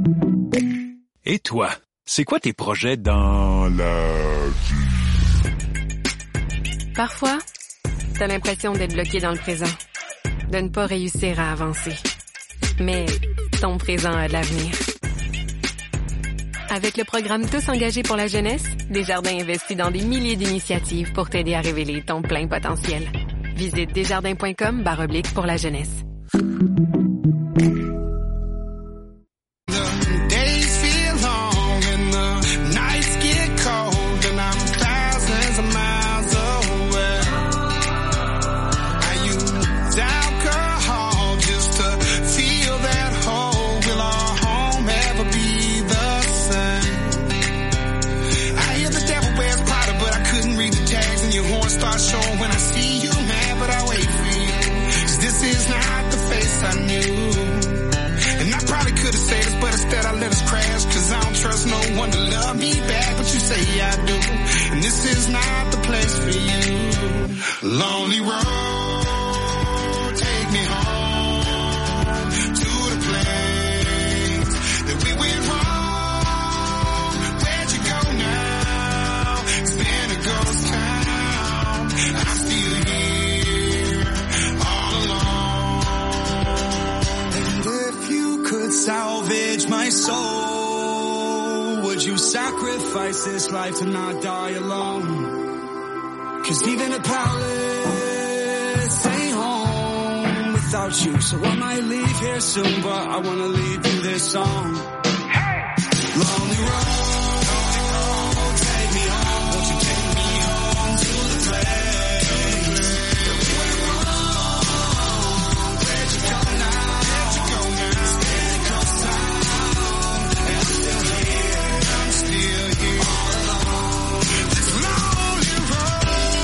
Et toi, c'est quoi tes projets dans la vie? Parfois, t'as l'impression d'être bloqué dans le présent, de ne pas réussir à avancer. Mais ton présent a de l'avenir. Avec le programme Tous engagés pour la jeunesse, Desjardins investit dans des milliers d'initiatives pour t'aider à révéler ton plein potentiel. Visite desjardins.com/pour la jeunesse. Instead I let us crash, cause I don't trust no one to love me back, but you say I do, and this is not the place for you. Lonely road, take me home to the place that we went wrong. Where'd you go now? It's been a ghost town. I'm still here, all alone. And if you could salvage my soul, would you sacrifice this life to not die alone? 'Cause even a palace ain't home without you. So I might leave here soon, but I wanna leave you this song. Hey! Lonely road, take me home. Won't you take me home to the place that we went wrong? Where'd you go now? Where'd you go now? It's been a ghost town, and I'm still here. I'm still here, all alone. This lonely road.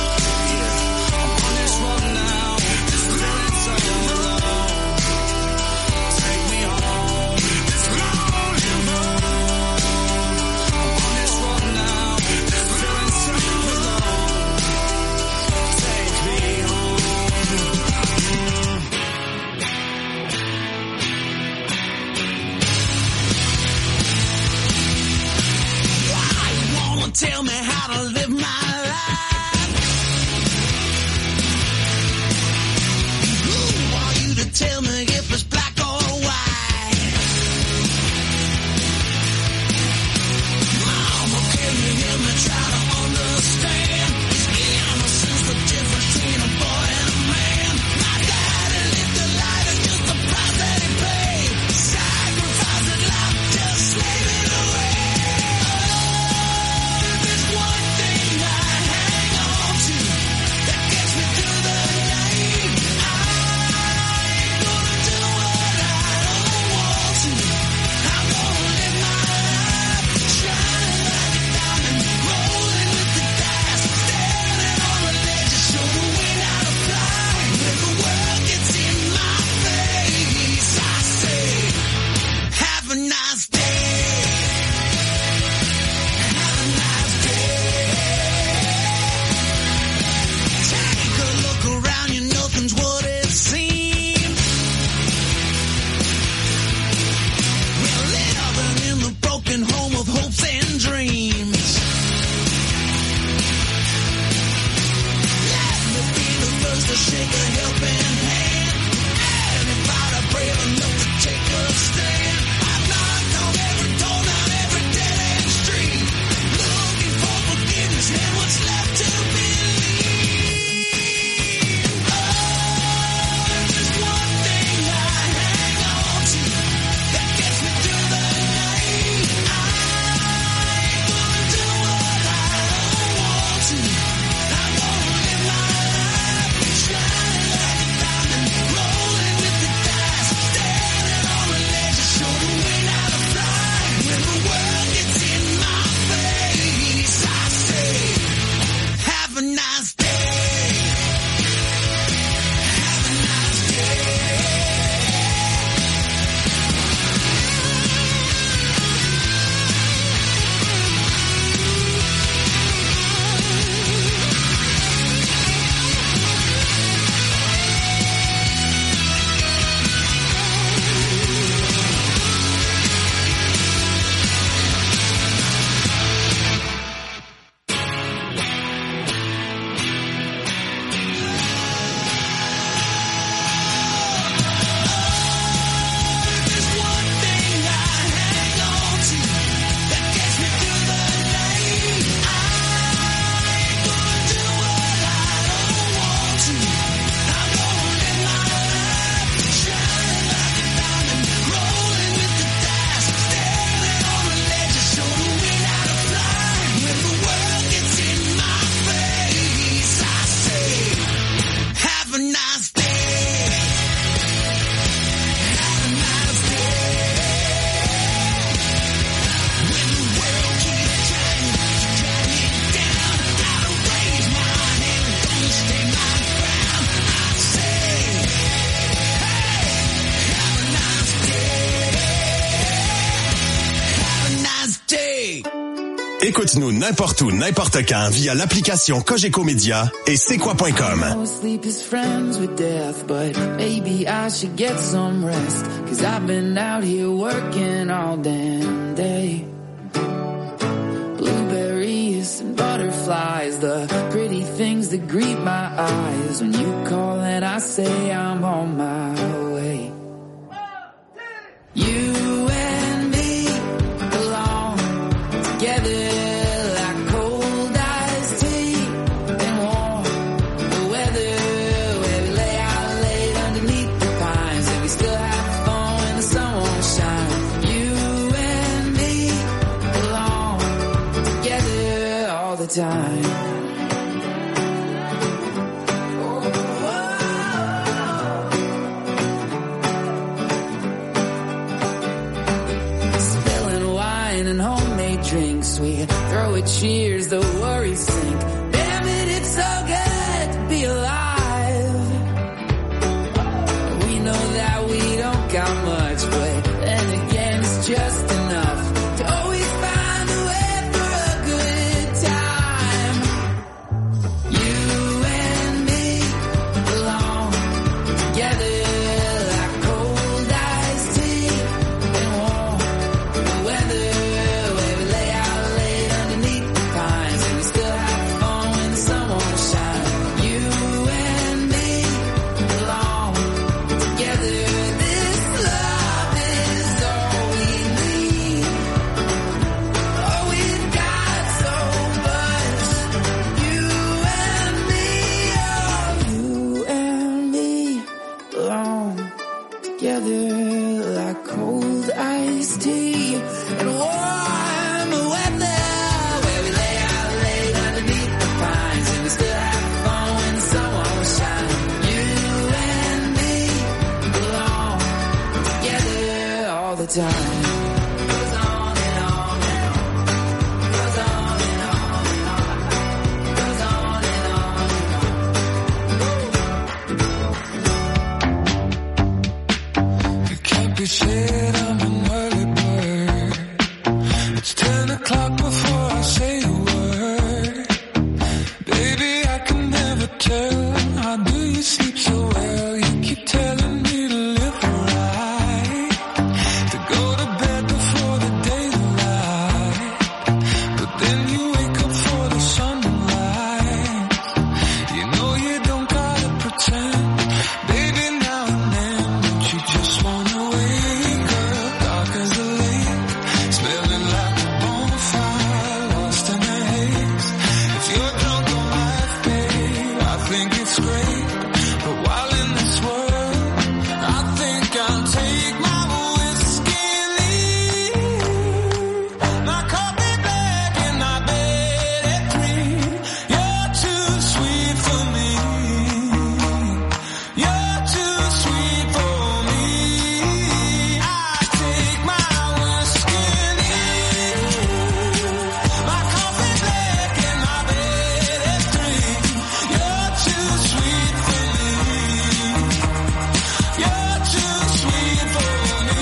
Tell me how to live my life. Who are you to tell me if it's black or white? Mama, can you hear me try to understand? Is innocence the difference between a boy and a man? My daddy lived a life and just the price that he paid. Sacrificing life, just slaving away. Anybody brave enough to take a stand? I'm not Écoute-nous n'importe où, n'importe quand via l'application Cogeco Média et c'est quoi.com. Sleep is friends with death, but maybe I should get some rest, 'cause I've been out here working all damn day. Blueberries and butterflies, the pretty things that greet my eyes. When you call and I say I'm on my way. You and me belong together. Time. Spilling wine and homemade drinks, we throw a cheers, the worries sink. Damn it, it's so good to be alive. We know that we don't got much, but then again it's just enough to always find a way for a good time. You and me belong together like cold iced tea and warm weather, where we lay out late underneath the pines and we still have fun when the sun won't shine. You and me belong together. This love is all we need. Oh, we've got so much. You and me, oh, you and me belong together like cold iced tea and warm weather, where we lay out late underneath the pines and we still have fun when the sun won't shine. You and me belong together all the time. Goes on and on and on. Goes on and on and on. Goes on and on and on. You can't be shit, I'm an early bird. It's 10 o'clock before I say a word. Baby, I can never tell. How do you sleep so well? You keep telling me to live right, to go to bed before the daylight. But then you wake up for the sunlight. You know you don't gotta pretend. Baby, now and then, don't you just wanna wake up dark as a lake, smelling like a bonfire, lost in the haze. If you're drunk on life, babe, I think it's great. But while in this world, I think I'll take my whiskey and leave. My coffee black and my bed at 3. You're too sweet for me. You're too sweet for me. I take my whiskey and leave. My coffee black and my bed at 3. You're too sweet for me. You're too sweet for me.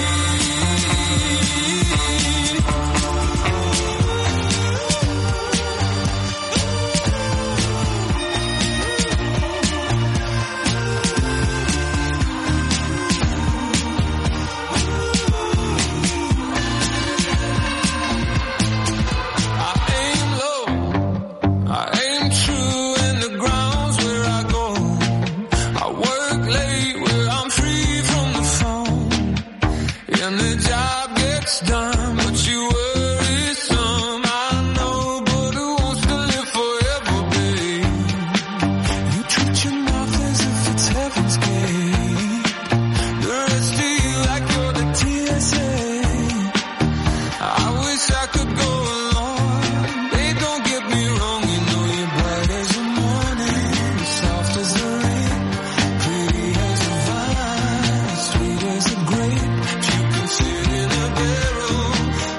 I aim low, I aim true, and the ground's where I go. I work late where I'm free from the phone, and the job gets done, but you worry some. I know, but who wants to live forever, babe? You treat your mouth as if it's heaven's gate. The rest of you like you're the TSA. I wish I could go along. Babe, don't get me wrong, you know you're bright as the morning, soft as the rain, pretty as a vine, sweet as a grape. You can sit in a barrel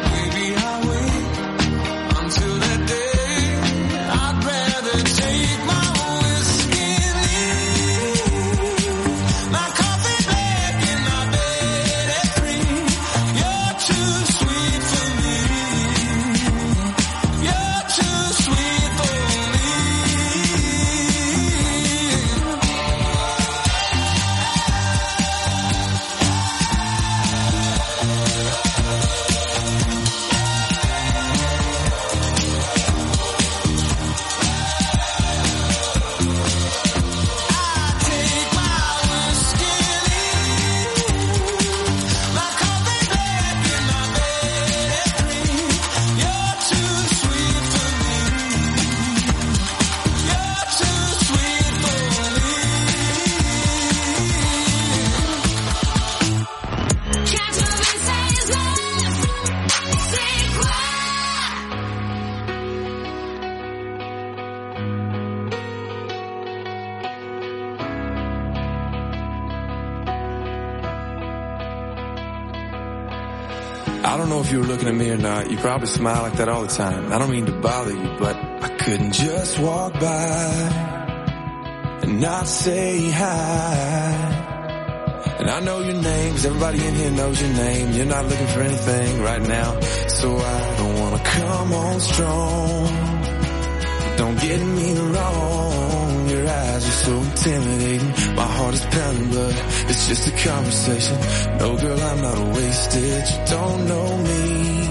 I don't know if you were looking at me or not. You probably smile like that all the time. I don't mean to bother you, but I couldn't just walk by and not say hi. And I know your name, 'cause everybody in here knows your name. You're not looking for anything right now, so I don't wanna come on strong. Don't get me wrong, your eyes are so intimidating. My heart is pounding, but it's just a conversation. No, girl, I'm not wasted. You don't know me,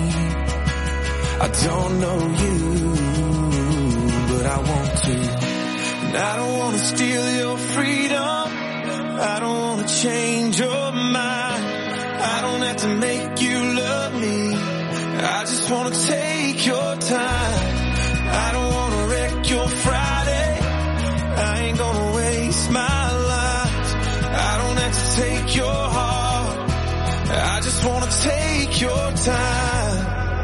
I don't know you, but I want to. And I don't want to steal your freedom, I don't want to change your mind. I don't have to make you love me, I just want to take your time. I don't want to wreck your Friday, I ain't gonna waste my life. I don't have to take your heart, I just want to take your time.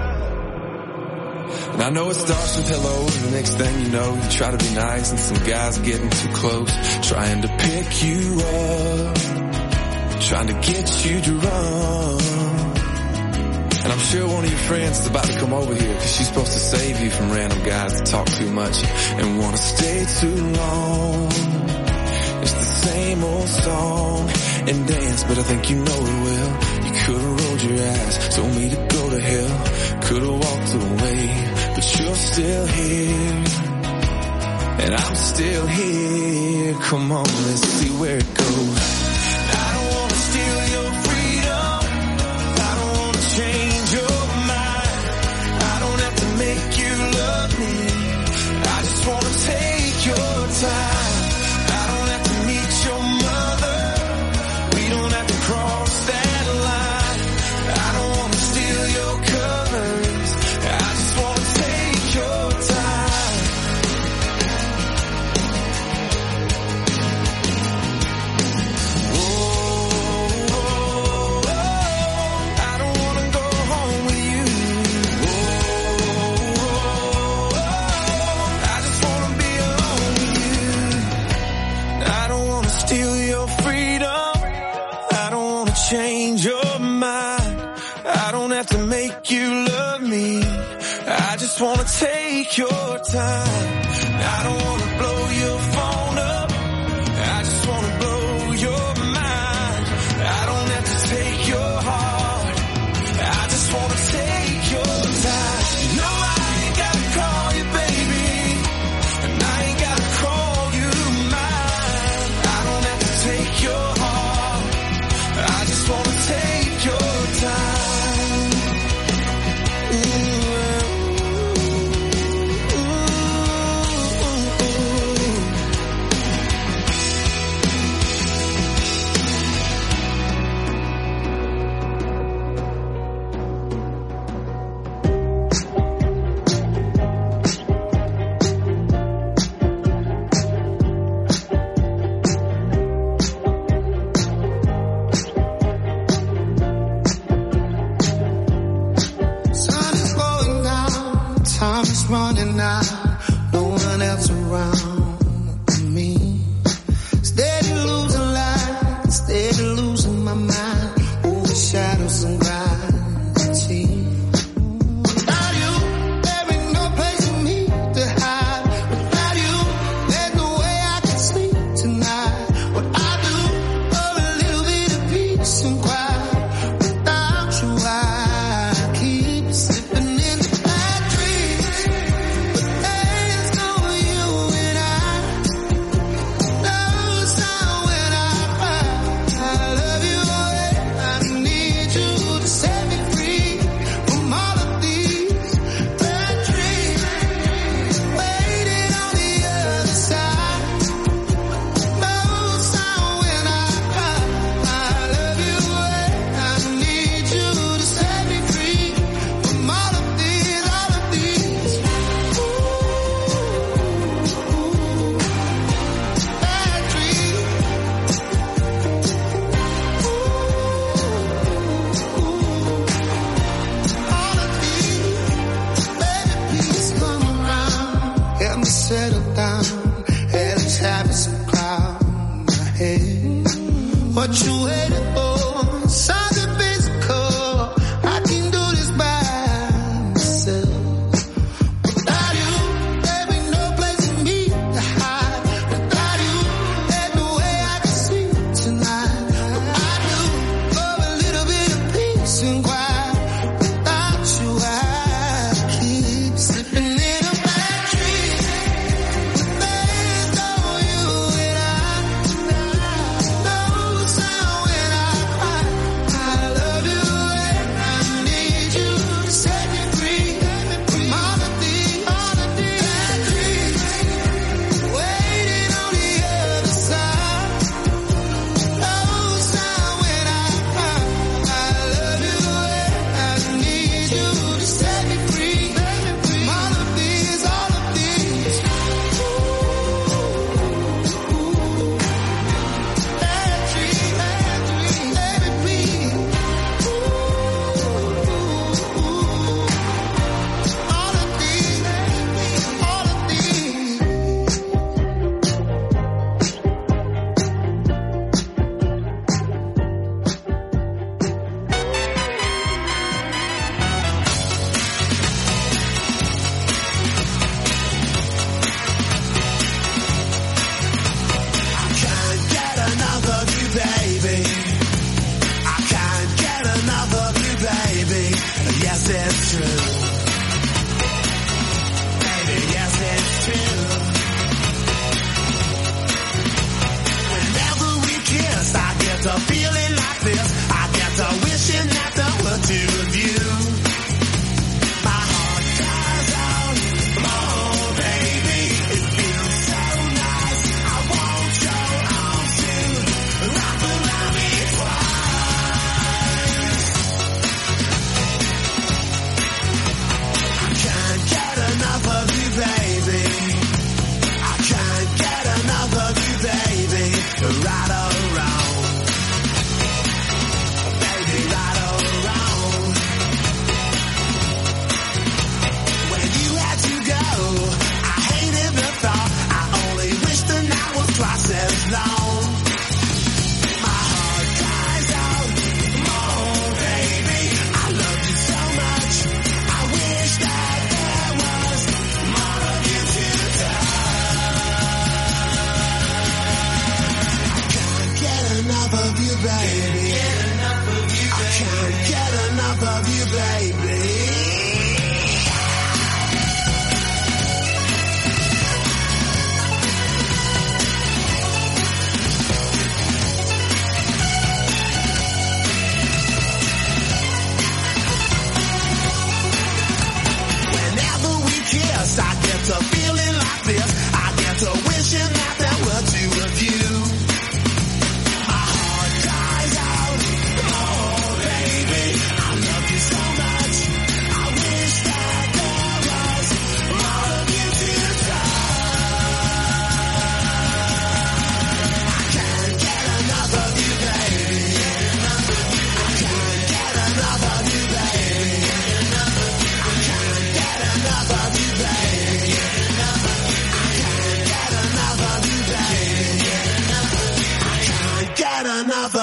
And I know it starts with hello, and the next thing you know, you try to be nice, and some guys are getting too close, trying to pick you up, trying to get you to run. And I'm sure one of your friends is about to come over here, 'cause she's supposed to save you from random guys that talk too much and want to stay too long. It's the same old song and dance, but I think you know it well. You could've rolled your eyes, told me to go to hell, could've walked away, but you're still here, and I'm still here. Come on, let's see where it goes. I don't want to steal your freedom, I don't want to change your mind. I don't have to make you love me, I just want to take your time. I don't have to meet your mother, we don't have to cross that line. I don't want to steal your colors, I just want to take your time. Oh, I don't want to go home with you. Oh, I just want to be alone with you. I don't want to steal your freedom, I don't want to change your mind. I don't have to make you love me, I just want to take your time. I don't want to blow your phone up, I just want to blow your mind. I don't have to take your heart, I just want to take your time. No, I ain't gotta call you baby, and I ain't gotta call you mine. I don't have to take your heart, I just want to take your time.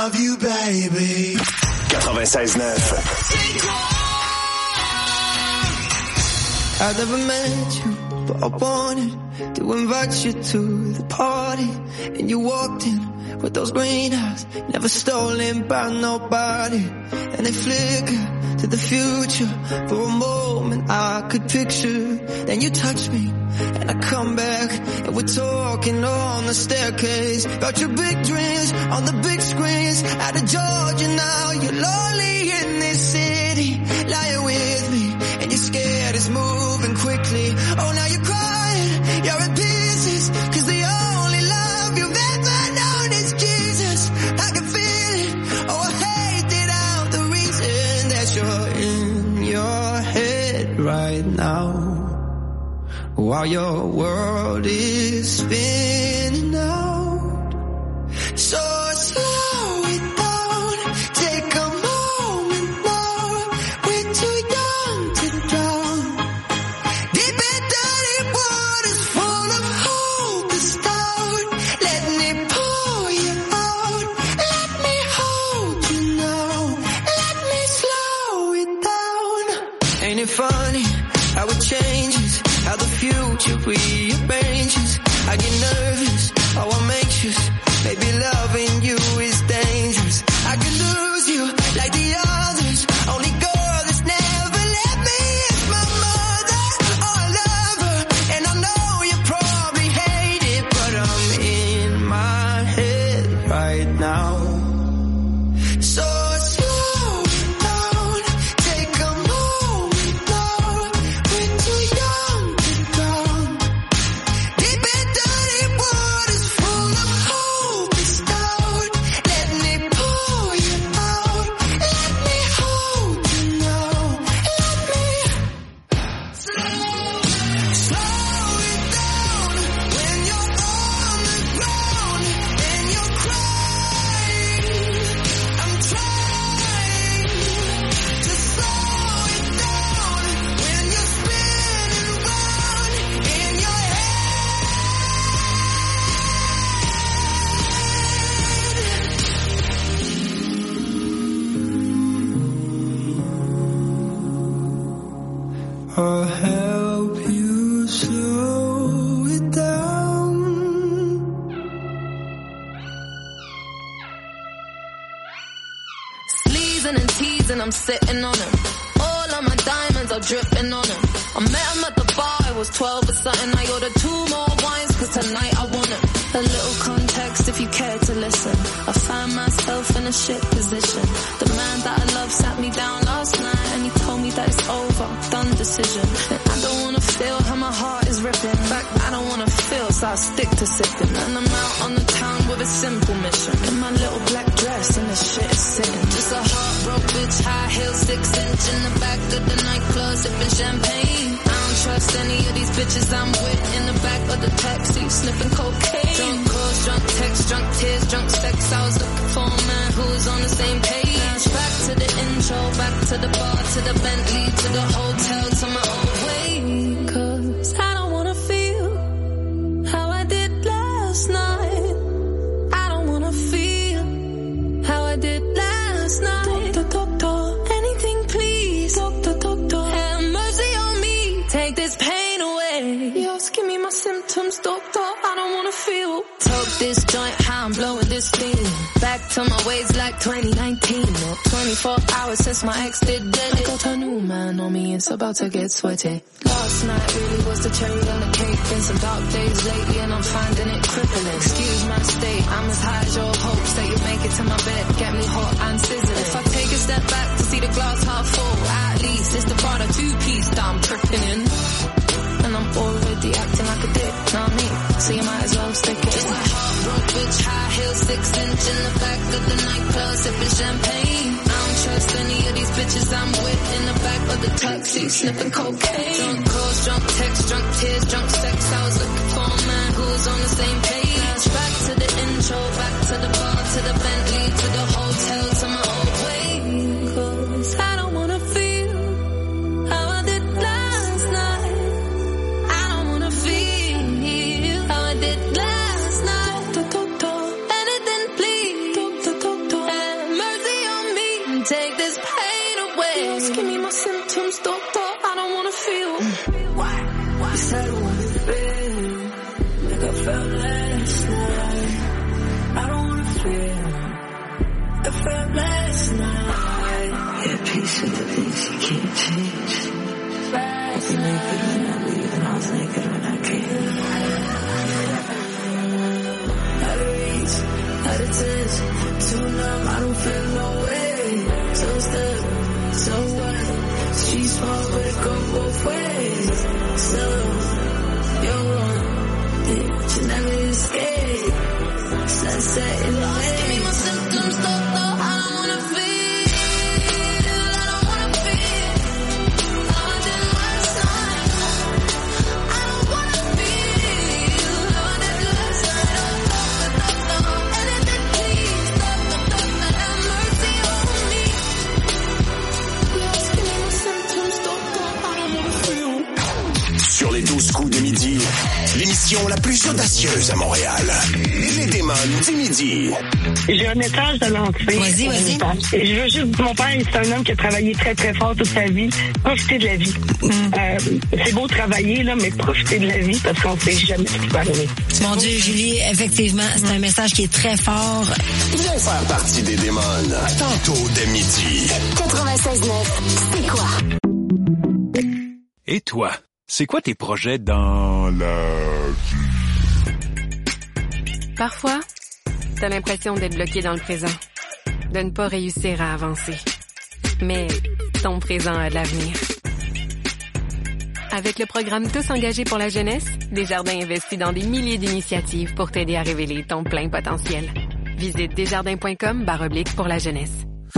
love you, baby. 96.9. I never met you, but I wanted to invite you to the party. And you walked in with those green eyes, never stolen by nobody. And they flicker to the future. For a moment I could picture. Then you touch me, and I come back, and we're talking on the staircase. Got your big dreams on the big screens. Out of Georgia now, you're lonely in this city. Lying with me, and you're scared it's moving quickly. Oh, now you're crying, you're in pieces, 'cause the only love you've ever known is Jesus. I can feel it, oh I hate it out, the reason that you're in your head right now, while your world is spinning out. So slow it down, take a moment now. We're too young to drown. Deep in dirty waters full of hope is down. Let me pull you out. Let me hold you now. Let me slow it down. Ain't it funny how it changes? How the future rearranges. I get nervous, oh I'm anxious. Maybe loving you is dangerous. I could lose you like the others. Only girl that's never let me is my mother. Oh I love her, and I know you probably hate it, but I'm in my head right now. So slow down, take a moment now. We're too young to drown. Deep in dirty waters full of hope is down. Let me pull you out. Let me hold you now. Let me slow it down when you're on the ground and you're crying. I'm trying to slow it down when you're spinning round in your head. I'll help you slow it down. Sleazing and teasing, I'm sitting on him. All of my diamonds are dripping on him. I met him at the bar, I was 12 or something. I ordered 2 more wines, 'cause tonight I want him. A little context if you care to listen. I found myself in a shit position. The man that I love sat me down last night, and he told me that it's over, done decision. And I don't wanna feel how my heart is ripping. In fact, I don't wanna feel, so I stick to sipping. And I'm out on the town with a simple mission. In my little black dress, and the shit is sitting. Just a heartbroken bitch, high heels, 6-inch in the back of the nightclub, sipping champagne. I don't trust any of these bitches I'm with in the back of the taxi, sniffing cocaine. Drunk calls, drunk texts, drunk tears, drunk sex. I was looking for a man who was on the same page. Back to the intro, back to the bar, to the Bentley, to the hotel, to my old way. 'Cause I don't wanna feel how I did last night. I don't wanna feel how I did last night. Doctor, anything please. Doctor, have mercy on me. Take this pain away. Just give me my symptoms, doctor. I don't wanna feel. Took this joint, how I'm blowing this thing. Back to my ways like 2019. Or 24 hours since my ex did dead. I got a new man on me, it's about to get sweaty. Last night really was the cherry on the cake. Been some dark days lately and I'm finding it crippling. Excuse my state, I'm as high as your hopes that you make it to my bed. Get me hot and sizzling. If I take a step back to see the glass half full, at least it's the Prada 2-piece that I'm tripping in. And I'm already acting like a dick, know what I mean? So you might as well stick it. Just a heartbroken bitch, high heels, 6-inch in the back of the nightclub, sipping champagne. I don't trust any of these bitches I'm with in the back of the taxi, sniffing cocaine. Drunk calls, drunk texts, drunk tears, drunk sex. I was looking for a man who was on the same page. Back to the intro, back to the bar, to the Bentley, to the hotel, to my old way. 'Cause I don't wanna feel how I did last night. I don't wanna feel how I did last night. Doctor, anything please. Doctor, stop, I don't wanna feel. You said I wanna feel like I felt last night. I don't wanna feel like I felt last night. Yeah, peace with the things you can't change. I was naked when I leave and I was naked when I came. Out of reach, out of touch, too numb, I don't feel no way. So stuck, so what? She's small but it go both ways. So, you're wrong, did you never escape? Sunset in the Lost, give me my symptoms, though, I don't wanna feel. I don't wanna feel how I did last night. I don't wanna feel how I did last night. Anything, please, have mercy on me. Lost, give me my symptoms, though, I don't wanna feel. Sur les 12 coups de midi, l'émission la plus audacieuse à Montréal. Les démons du midi. J'ai un message de lancer. Vas-y. Je veux juste, mon père, c'est un homme qui a travaillé très, très fort toute sa vie. Profitez de la vie. C'est beau travailler, là, mais profitez de la vie parce qu'on sait jamais ce qui va arriver. Mon Dieu, Julie, effectivement, c'est un message qui est très fort. Viens faire partie des démons. Tantôt dès midi. 96.9, c'est quoi? Et toi, c'est quoi tes projets dans la vie? Parfois, t'as l'impression d'être bloqué dans le présent, de ne pas réussir à avancer. Mais ton présent a de l'avenir. Avec le programme Tous engagés pour la jeunesse, Desjardins investit dans des milliers d'initiatives pour t'aider à révéler ton plein potentiel. Visite desjardins.com/pour la jeunesse.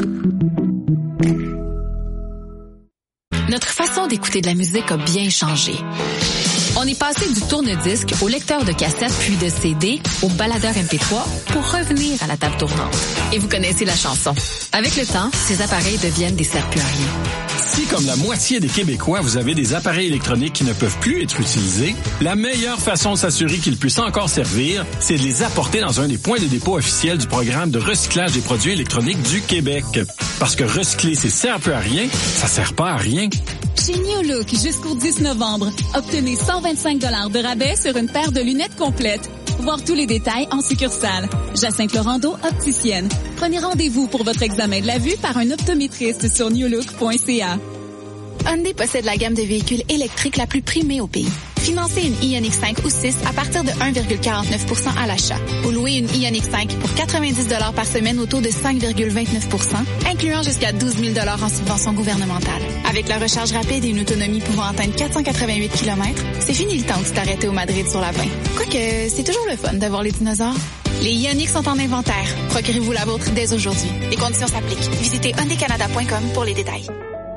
Notre façon d'écouter de la musique a bien changé. On est passé du tourne-disque au lecteur de cassette puis de CD au baladeur MP3 pour revenir à la table tournante. Et vous connaissez la chanson. Avec le temps, ces appareils deviennent des serre-plus à rien. Si, comme la moitié des Québécois, vous avez des appareils électroniques qui ne peuvent plus être utilisés, la meilleure façon de s'assurer qu'ils puissent encore servir, c'est de les apporter dans un des points de dépôt officiels du programme de recyclage des produits électroniques du Québec. Parce que recycler ces serre-plus à rien, ça sert pas à rien. Chez New Look, jusqu'au 10 novembre, obtenez 125 $ de rabais sur une paire de lunettes complètes. Voir tous les détails en succursale. Jacinthe-Laurando, opticienne. Prenez rendez-vous pour votre examen de la vue par un optométriste sur newlook.ca. Hyundai possède la gamme de véhicules électriques la plus primée au pays. Financez une Ioniq 5 ou 6 à partir de 1,49% à l'achat. Ou louez une Ioniq 5 pour 90 $ par semaine au taux de 5,29%, incluant jusqu'à 12 000 $ en subvention gouvernementale. Avec la recharge rapide et une autonomie pouvant atteindre 488 km, c'est fini le temps de t'arrêter au Madrid sur la 20. Quoique, c'est toujours le fun d'avoir les dinosaures. Les Ioniq sont en inventaire. Procurez-vous la vôtre dès aujourd'hui. Les conditions s'appliquent. Visitez hyundaicanada.com pour les détails.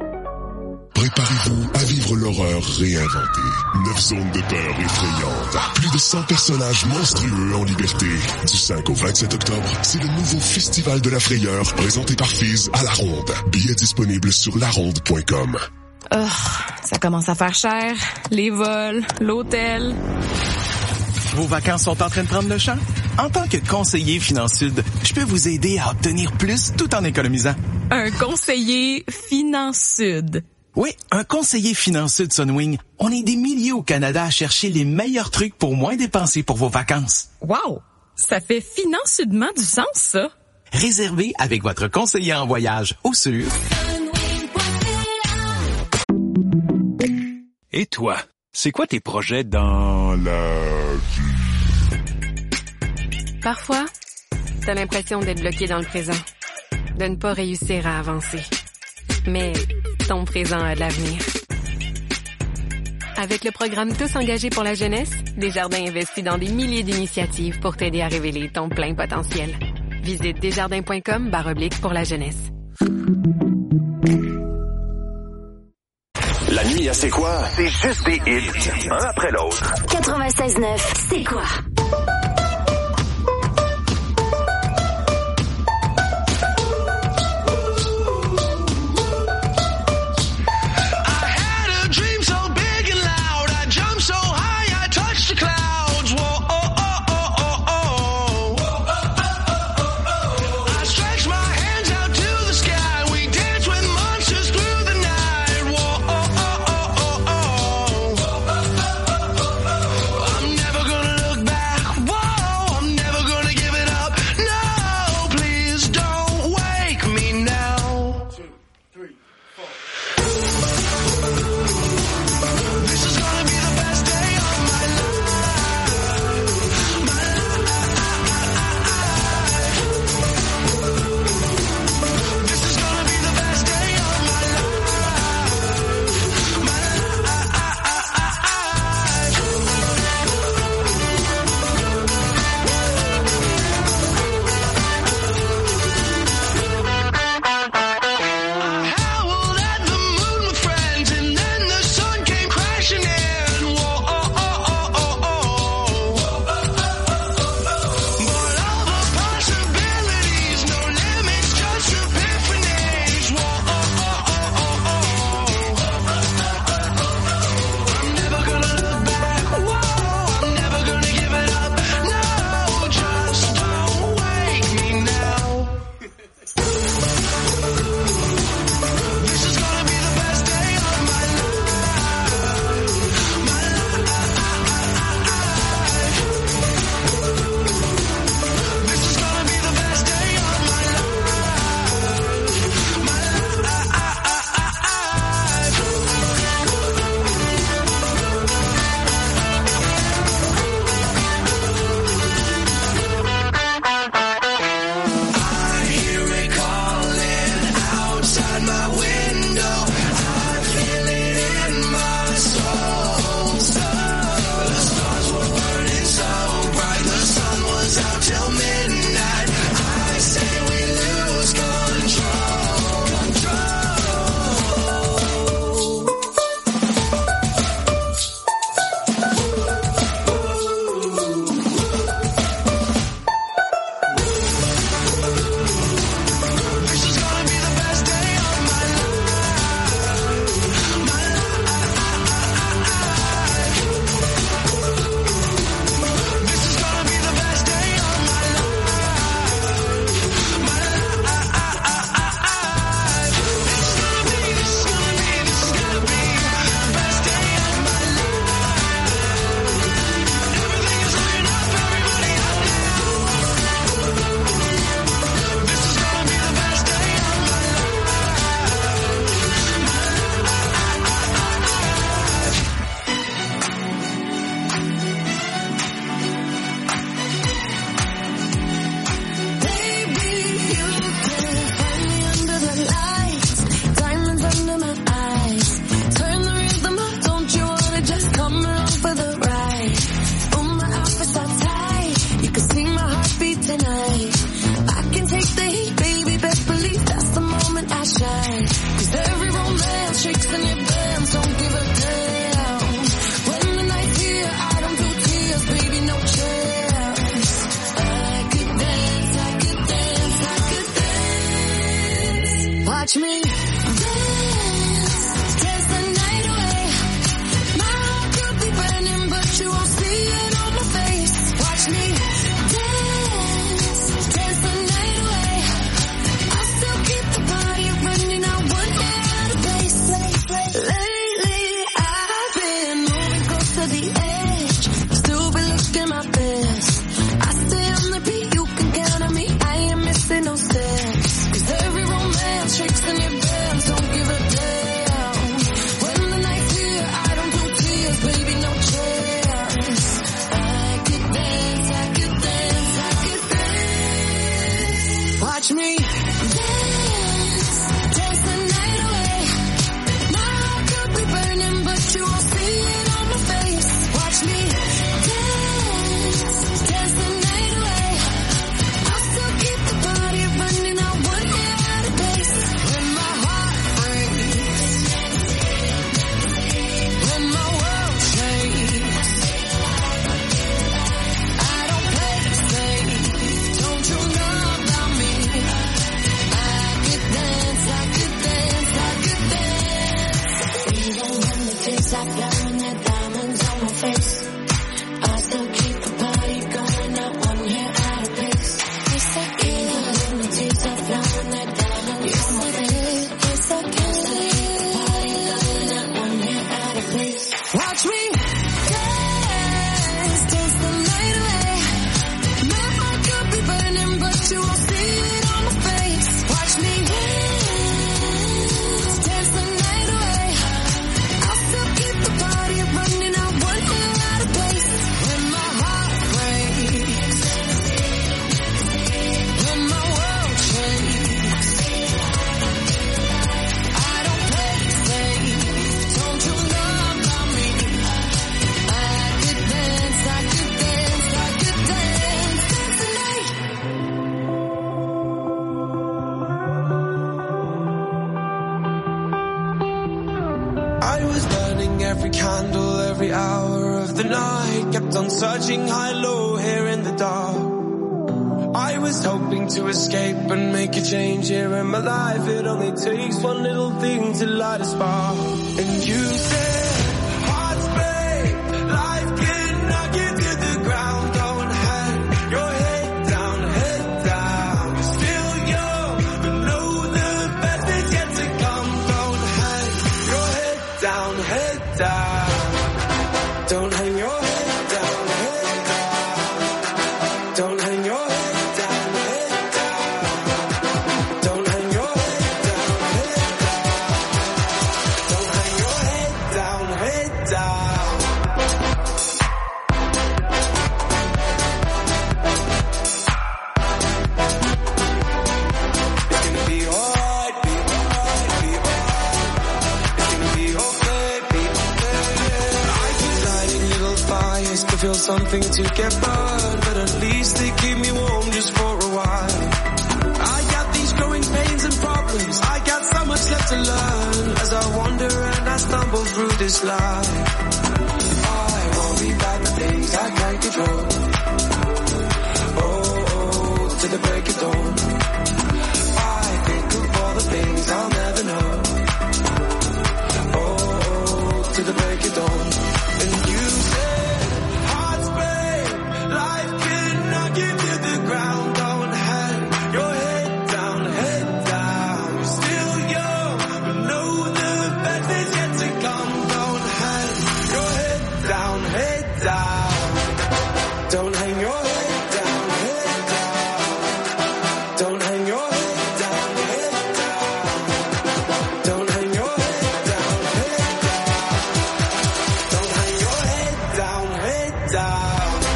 Préparez-vous à vivre l'horreur réinventée. 9 zones de peur effrayantes. Plus de 100 personnages monstrueux en liberté. Du 5 au 27 octobre, c'est le nouveau Festival de la frayeur présenté par Fizz à La Ronde. Billets disponibles sur laronde.com. Oh, ça commence à faire cher. Les vols, l'hôtel. Vos vacances sont en train de prendre le champ? En tant que conseiller Finansud, je peux vous aider à obtenir plus tout en économisant. Un conseiller Finansud. Oui, un conseiller Finansud Sunwing. On est des milliers au Canada à chercher les meilleurs trucs pour moins dépenser pour vos vacances. Wow! Ça fait financièrement du sens, ça. Réservez avec votre conseiller en voyage au sur. Et toi, c'est quoi tes projets dans la vie? Parfois, t'as l'impression d'être bloqué dans le présent, de ne pas réussir à avancer. Mais ton présent a de l'avenir. Avec le programme Tous engagés pour la jeunesse, Desjardins investit dans des milliers d'initiatives pour t'aider à révéler ton plein potentiel. Visite desjardins.com/pour la jeunesse. La nuit à C'est quoi? C'est juste des hits, un après l'autre. 96.9, c'est quoi? tears are flowing, the diamonds on my face. I still keep the party going, not one hair out of place. Yes, I can. The tears are flowing, the diamonds on my face. Yes, I can. Still keep the party going, not one hair out of place. Watch me dance, dance the night away. My heart could be burning, but you won't see it on my face. Watch me dance, dance the night away. I'll still keep the party running, not one hair out of place. When my heart breaks, when my world shakes, I don't play safe. Don't you know about me? I could dance, I could dance, I could dance, dance tonight. I was burning every candle, every hour of the night. Kept on searching high, low, here in the dark. I was hoping to escape and make a change here in my life. It only takes one little thing to light a spark. And you said, hearts break, life can knock you to the ground. Don't hang your head down, head down. You're still young, but know the best is yet to come. Don't hang your head down, head down. Don't hang your head down, head down. Don't hang your head down, head down. Don't hang your head down, head down. Don't hang your head down, head down. It's gonna be alright, be alright, be alright. It's gonna be okay, be okay. I keep lighting little fires to feel something to get burned, but at least they keep me warm just for a while. I got these growing pains and problems. I got so much left to learn as I wander and I stumble through this life. I worry about the things I can't control. Oh, to the break of dawn. I think of all the things I'll never know. Oh, to the break of dawn. And you said, hearts break, life can knock you to the ground. Don't hang your head down, head down. You're still young, but know the best is yet to come. Don't hang your head down, head down. Don't hang your head down, head down. Don't hang your head down, head down. Don't hang your head down, head down. Don't hang your head down, head down.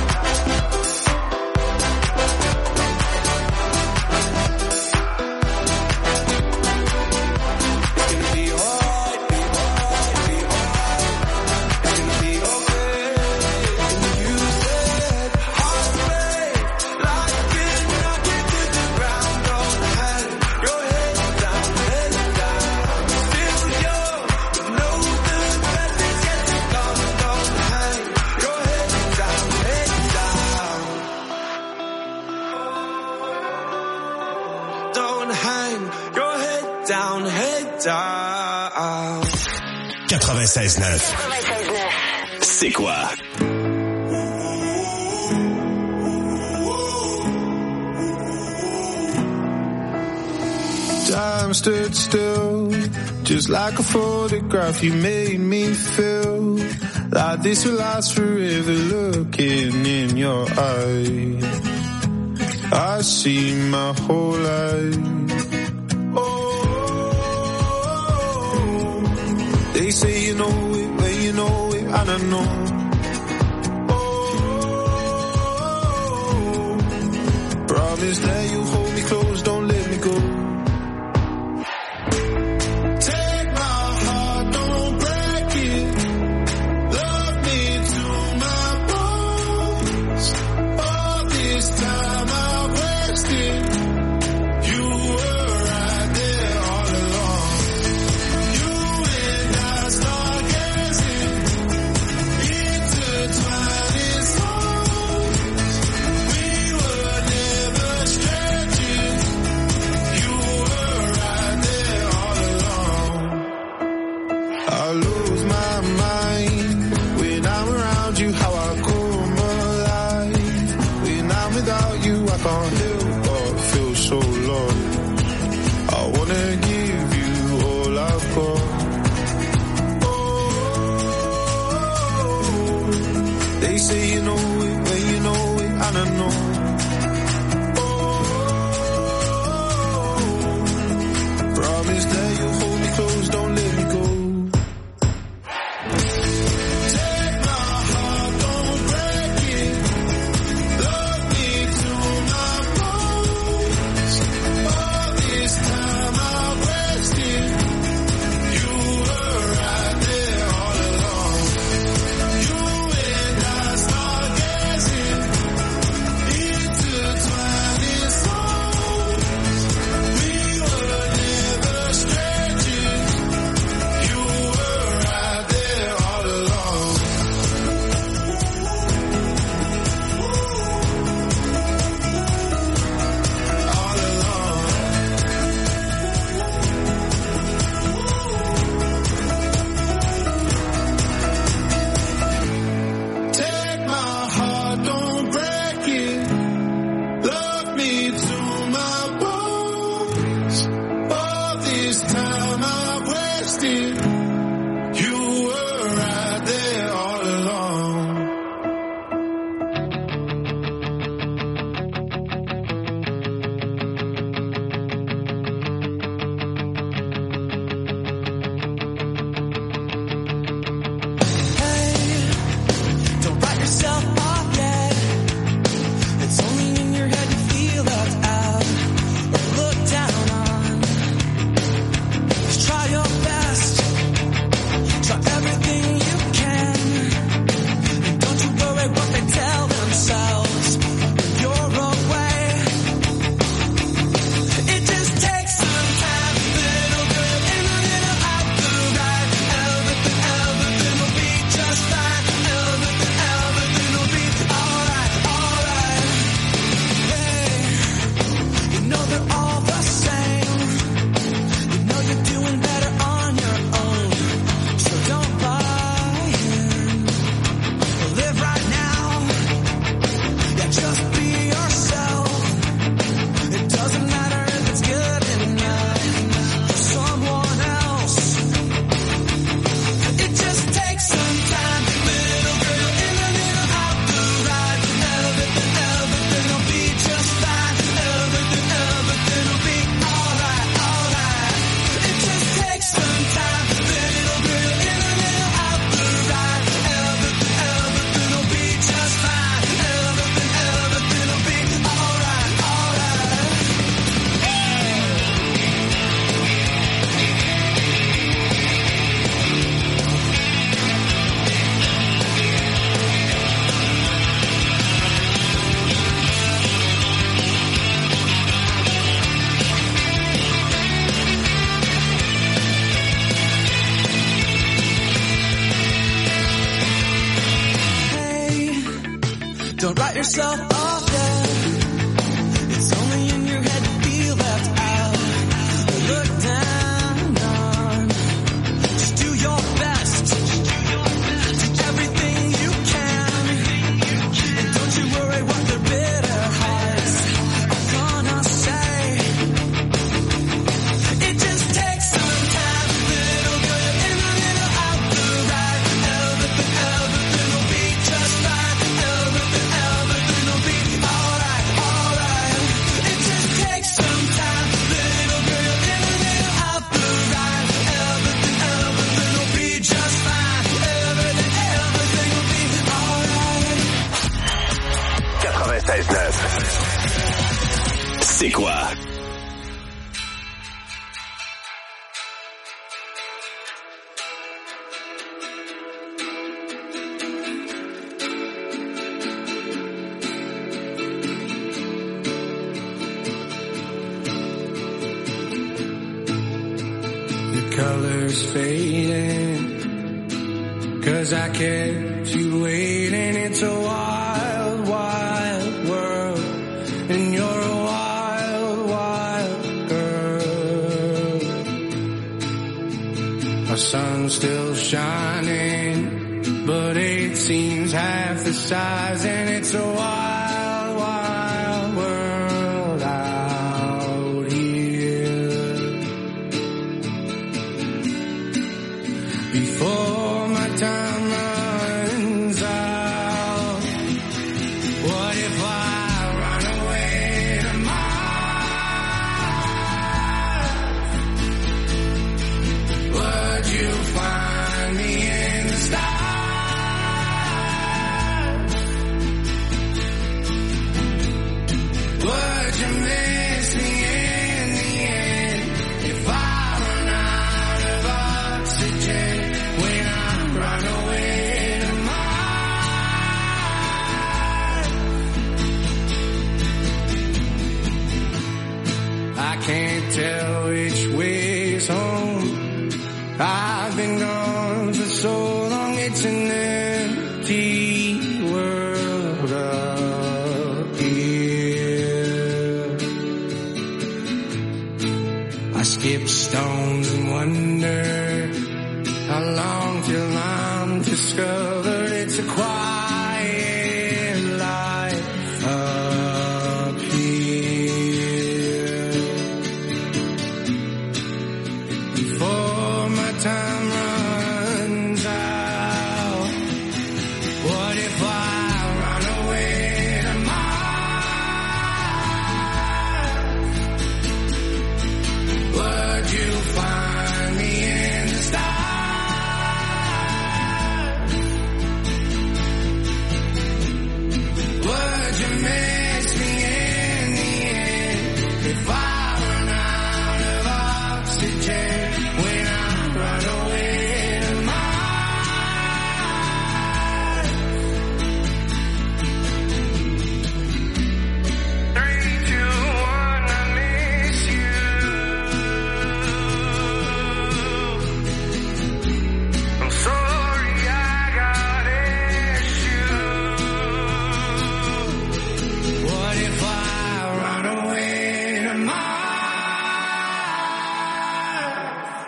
It's gonna be alright, be alright, be alright. It's gonna be okay. And you said, hearts break, life can knock you to the ground. Don't hang your head down, head down. Still young, but know the best is yet to come. Don't hang your head down, head down. Don't hang your head down, head down. 96.9. C'est quoi? Time stood still, just like a photograph. You made me feel like this will last forever. Looking in your eyes, I see my whole life. Oh, they say you know it when you know it, and I know. Oh, promise that you hold me close, don't let me go. Take my heart, don't break it. Love me to my bones. All this time I wasted. You were right there all along. You and I stargazing, intertwined in songs. We were never strangers. say you know it, when you know it, and I know. Promise that you'll hold me close, don't let me go. Take my heart, don't break it. Love me to my bones. All this time I've wasted. You were right there all along. You and I start gazing, intertwining souls. We were never strangers. You were right there all along. All along. Take my heart, don't break it. Love me to my bones. All this time I've wasted. You were right there all along. Don't write yourself off yet. It's only in your head you feel left out or looked down on. Just try your best. Try everything you can. And don't you worry what they tell themselves when you're away. It just takes some time, a little good in, a little out the right. Everything will be just fine. Everything will be alright, alright. Hey, you know they're all the same. You know you're doing better on your own. So don't buy in. Live right now. Yeah, just be yourself. It doesn't matter if it's good enough for someone else. It just takes some time, little girl in, a little out the right. Everything will be just fine. Everything will be alright, alright. It just takes some time, little girl in, a little out the right. Everything will be just fine. Everything will be alright, alright. Hey, don't write yourself off yet. It's only in your head you feel left out or looked down on. Just do your best. Do everything you can. And don't you worry what their bitter hearts are gonna say. It just takes some time, little girl in, a little out the right. Everything will be just fine. Everything will be alright, alright. It just takes some time, little girl in, a little out the right. Everything will be just fine. Everything will be alright. 96.9. C'est quoi? The colors fading, 'cause I kept you waiting. It's a wild, wild world, and you're a wild, wild girl. Our sun's still shining, but it seems half the size, and it's a wild, wild world out here. Before my time runs out, empty world up here. I skip stones and wonder how long till I'm discovered it's a quiet life up here. Before my time runs out, what if I run away to Mars? Would you find me in the stars? Would you miss me in the end if I run out of oxygen when I run away to Mars? 3, 2, 1, I miss you. I'm sorry I got issues. What if I run away to Mars?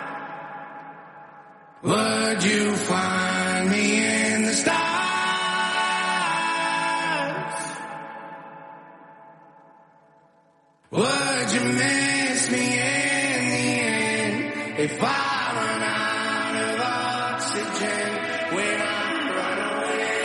Would you find me in the stars? Would you miss me in the end if I run out of oxygen when I run away?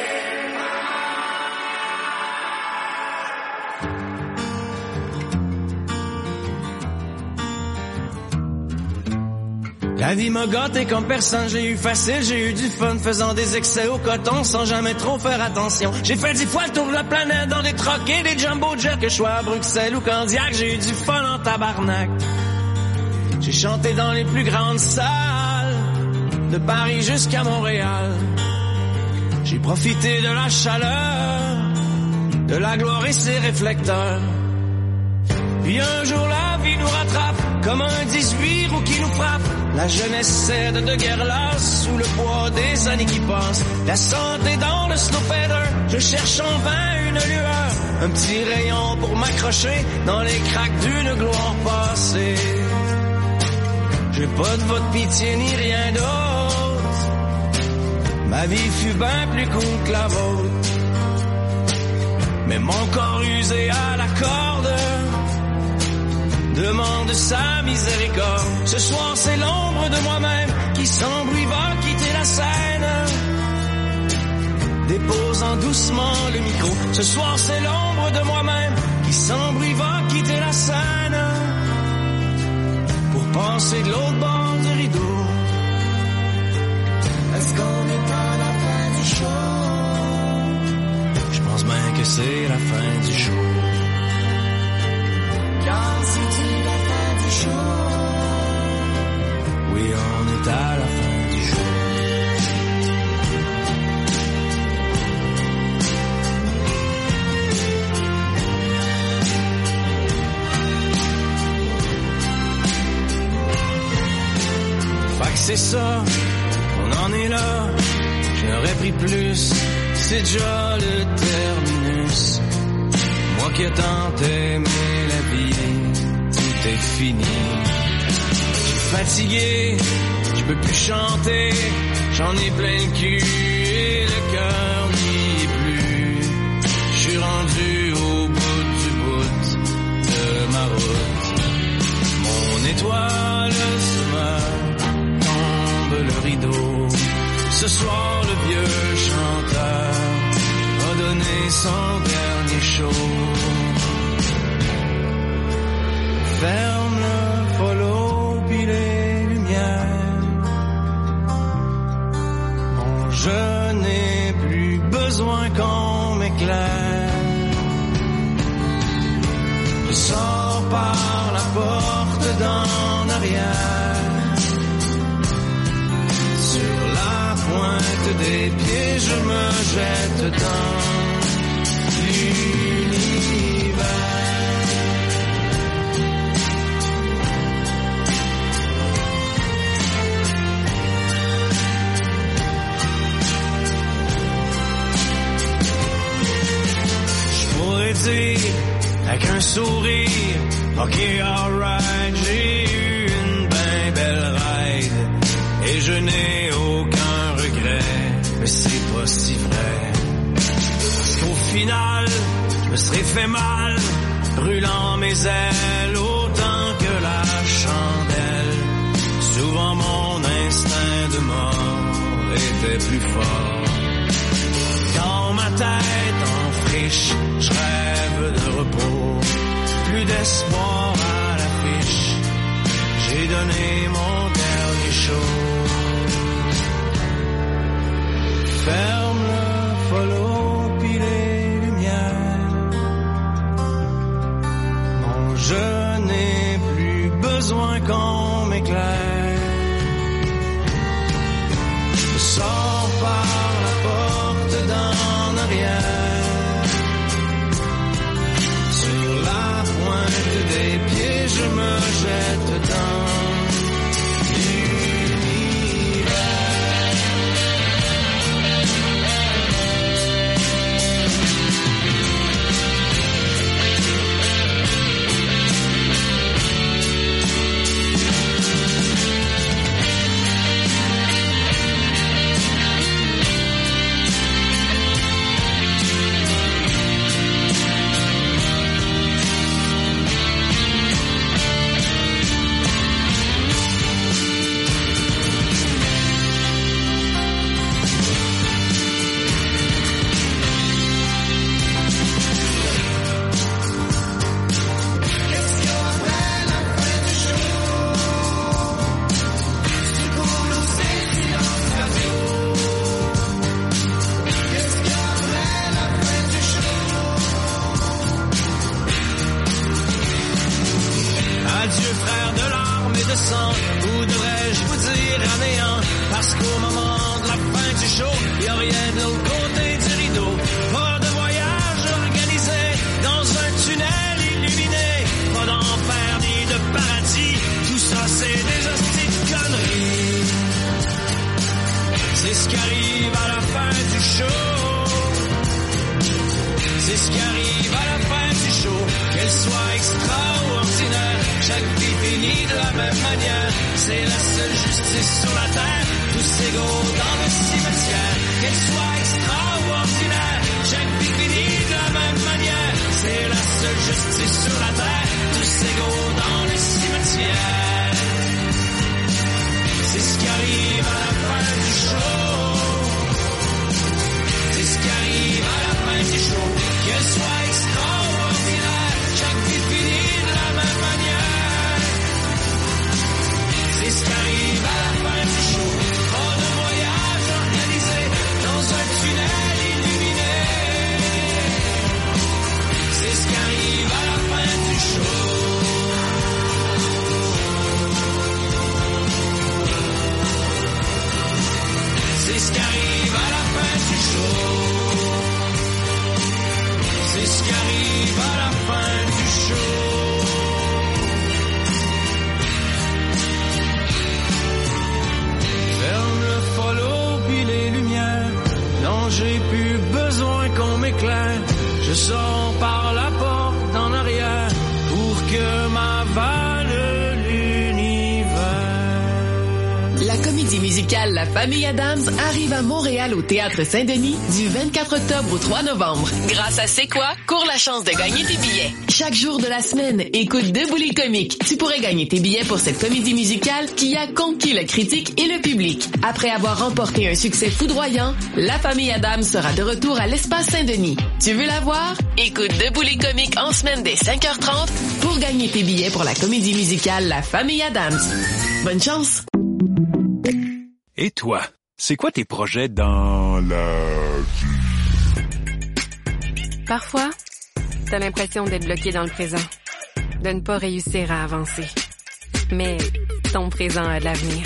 La vie m'a gâté comme personne, j'ai eu facile, j'ai eu du fun, faisant des excès au coton sans jamais trop faire attention. J'ai fait 10 fois le tour de la planète dans des trucks et des jumbo jets, que je sois à Bruxelles ou Candiac, j'ai eu du fun en tabarnak. J'ai chanté dans les plus grandes salles, de Paris jusqu'à Montréal. J'ai profité de la chaleur, de la gloire et ses réflecteurs. Puis un jour la vie nous rattrape, comme un 18 roues qui nous frappe. La jeunesse cède de guerre lasse, sous le poids des années qui passent. La santé dans le snowfader, je cherche en vain une lueur. Un petit rayon pour m'accrocher dans les craques d'une gloire passée. J'ai pas de votre pitié ni rien d'autre. Ma vie fut bien plus cool que la vôtre. Mais mon corps usé à la corde demande sa miséricorde. Ce soir c'est l'ombre de moi-même qui sans bruit va quitter la scène, déposant doucement le micro. Ce soir c'est l'ombre de moi-même qui sans bruit va quitter la scène, pour passer de l'autre bord du rideau. Est-ce qu'on n'est pas à la fin du show? Je pense bien que c'est la fin du show. Car c'est-tu la fin du show? Oui, on est à la fin du show. Fait que c'est ça, on en est là. J'aurais pris plus, c'est déjà le terminus. Moi qui ai tant aimé la vie, tout est fini. Je suis fatigué, je peux plus chanter, j'en ai plein le cul et le cœur n'y est plus. Je suis rendu au bout du bout de ma route. Mon étoile se meurt, tombe le rideau. Ce soir le vieux chanteur a donné son dernier show. Ferme le follow puis les lumières. Bon, je n'ai plus besoin qu'on m'éclaire. Je sors par la porte d'en arrière. Sur la pointe des pieds, je me jette dans l'univers. dire avec un sourire, ok, alright, j'ai eu une ben belle ride et je n'ai aucun regret, mais c'est pas si vrai. Parce qu'au final, je me serais fait mal, brûlant mes ailes autant que la chandelle. Souvent mon instinct de mort était plus fort. Dans ma tête en friche, je rêve de repos, plus d'espoir à l'affiche. J'ai donné mon dernier show. Ferme le follow puis les lumières. Non, je n'ai plus besoin qu'on m'éclaire. Je sors par la porte d'en arrière. Sur la pointe des pieds, je me jette dans je sors par la porte en arrière pour que m'avale l'univers. La comédie musicale La Famille Adams arrive à Montréal au Théâtre Saint-Denis du 24 octobre au 3 novembre. Grâce à C'est quoi? Cours la chance de gagner tes billets. Chaque jour de la semaine, écoute Debout les comiques. Tu pourrais gagner tes billets pour cette comédie musicale qui a conquis la critique et le public. Après avoir remporté un succès foudroyant, La Famille Adams sera de retour à l'Espace Saint-Denis. Tu veux la voir? Écoute Debout les comiques en semaine dès 5h30 pour gagner tes billets pour la comédie musicale La Famille Adams. Bonne chance! Et toi, c'est quoi tes projets dans la vie? Parfois, t'as l'impression d'être bloqué dans le présent, de ne pas réussir à avancer. Mais ton présent a de l'avenir.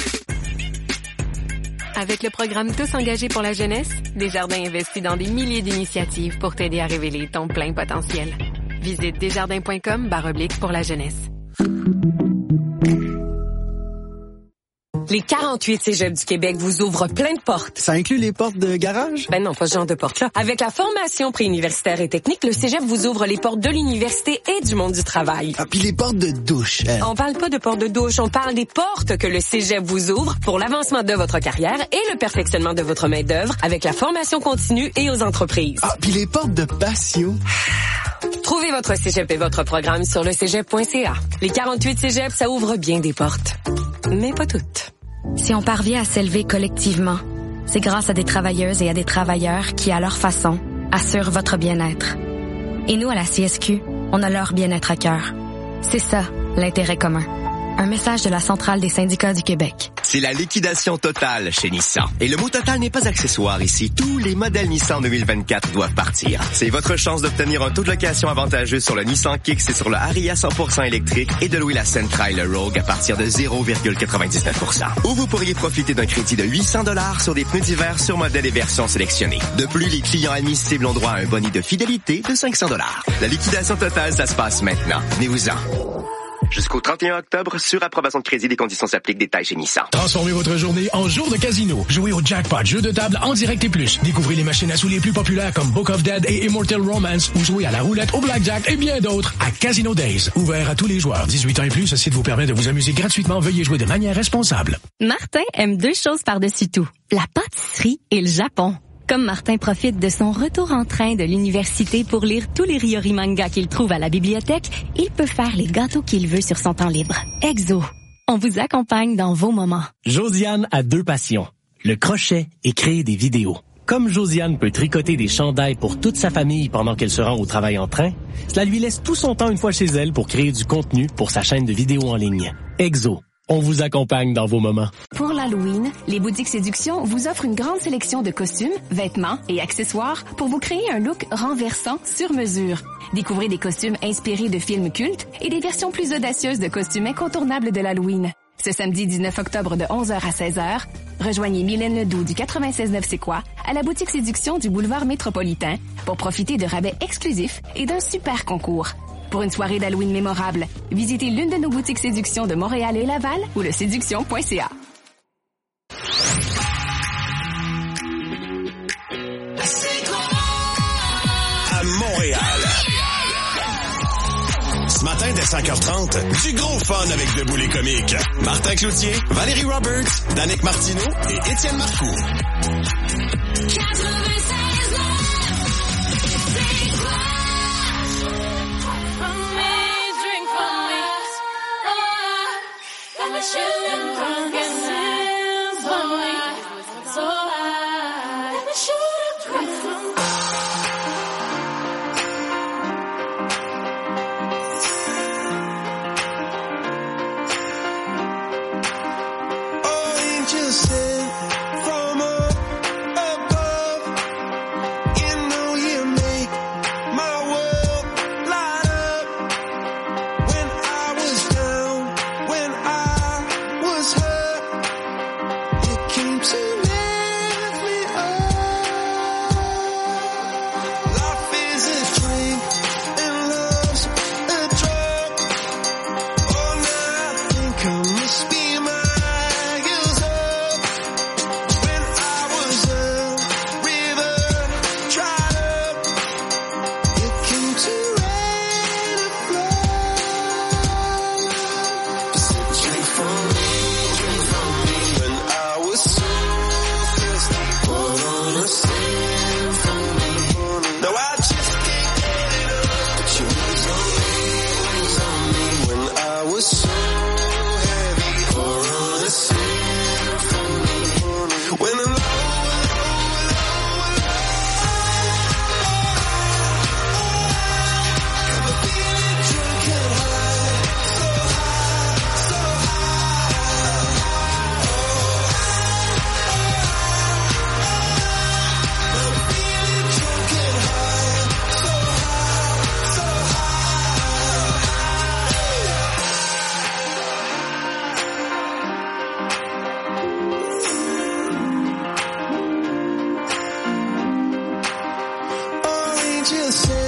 Avec le programme Tous engagés pour la jeunesse, Desjardins investit dans des milliers d'initiatives pour t'aider à révéler ton plein potentiel. Visite desjardins.com/pour la jeunesse. Les 48 cégeps du Québec vous ouvrent plein de portes. Ça inclut les portes de garage? Ben non, pas ce genre de portes-là. Avec la formation préuniversitaire et technique, le cégep vous ouvre les portes de l'université et du monde du travail. Ah, puis les portes de douche. On parle pas de portes de douche, on parle des portes que le cégep vous ouvre pour l'avancement de votre carrière et le perfectionnement de votre main-d'œuvre avec la formation continue et aux entreprises. Ah, puis les portes de patio. Trouvez votre cégep et votre programme sur lecégep.ca. Les 48 cégeps, ça ouvre bien des portes. Mais pas toutes. Si on parvient à s'élever collectivement, c'est grâce à des travailleuses et à des travailleurs qui, à leur façon, assurent votre bien-être. Et nous, à la CSQ, on a leur bien-être à cœur. C'est ça, l'intérêt commun. Un message de la Centrale des syndicats du Québec. C'est la liquidation totale chez Nissan. Et le mot total n'est pas accessoire ici. Tous les modèles Nissan 2024 doivent partir. C'est votre chance d'obtenir un taux de location avantageux sur le Nissan Kicks et sur le Ariya 100% électrique et de louer la Sentra et le Rogue à partir de 0,99%. Ou vous pourriez profiter d'un crédit de 800 $ sur des pneus d'hiver sur modèles et versions sélectionnés. De plus, les clients admissibles ont droit à un bonus de fidélité de 500 $. La liquidation totale, ça se passe maintenant. Venez-vous-en. Jusqu'au 31 octobre, sur approbation de crédit, des conditions s'appliquent. Détails chez Nissan. Transformez votre journée en jour de casino. Jouez au jackpot, jeu de table en direct et plus. Découvrez les machines à sous les plus populaires comme Book of Dead et Immortal Romance ou jouez à la roulette, au blackjack et bien d'autres à Casino Days. Ouvert à tous les joueurs. 18 ans et plus, ce site vous permet de vous amuser gratuitement. Veuillez jouer de manière responsable. Martin aime 2 choses par-dessus tout. La pâtisserie et le Japon. Comme Martin profite de son retour en train de l'université pour lire tous les Ryori mangas qu'il trouve à la bibliothèque, il peut faire les gâteaux qu'il veut sur son temps libre. Exo, on vous accompagne dans vos moments. Josiane a 2 passions, le crochet et créer des vidéos. Comme Josiane peut tricoter des chandails pour toute sa famille pendant qu'elle se rend au travail en train, cela lui laisse tout son temps une fois chez elle pour créer du contenu pour sa chaîne de vidéos en ligne. Exo. On vous accompagne dans vos moments. Pour l'Halloween, les boutiques Séduction vous offrent une grande sélection de costumes, vêtements et accessoires pour vous créer un look renversant sur mesure. Découvrez des costumes inspirés de films cultes et des versions plus audacieuses de costumes incontournables de l'Halloween. Ce samedi 19 octobre de 11h à 16h, rejoignez Mylène Ledoux du 96.9 C'est quoi à la boutique Séduction du boulevard Métropolitain pour profiter de rabais exclusifs et d'un super concours. Pour une soirée d'Halloween mémorable, visitez l'une de nos boutiques Séduction de Montréal et Laval ou le séduction.ca. À Montréal. Ce matin, dès 5h30, du gros fun avec Debout les comiques. Martin Cloutier, Valérie Roberts, Danick Martineau et Étienne Marcoux. Just say